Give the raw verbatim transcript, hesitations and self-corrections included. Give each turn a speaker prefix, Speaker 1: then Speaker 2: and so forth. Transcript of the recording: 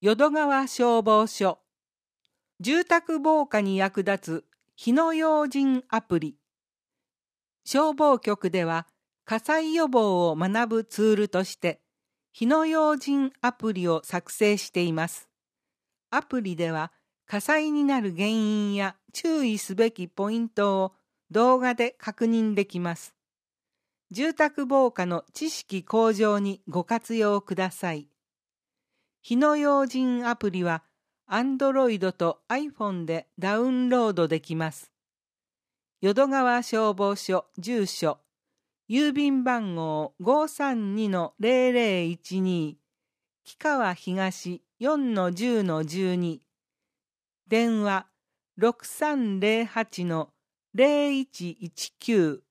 Speaker 1: 淀川消防署。住宅防火に役立つ火の用心アプリ。消防局では火災予防を学ぶツールとして火の用心アプリを作成しています。アプリでは火災になる原因や注意すべきポイントを動画で確認できます。住宅防火の知識向上にご活用ください。火の用心アプリは Android と iPhone でダウンロードできます。淀川消防署住所、郵便番号 ごさんにのゼロゼロいちに、木川東 よんのじゅうのじゅうに、電話 ろくさんゼロはちのゼロいちいちきゅう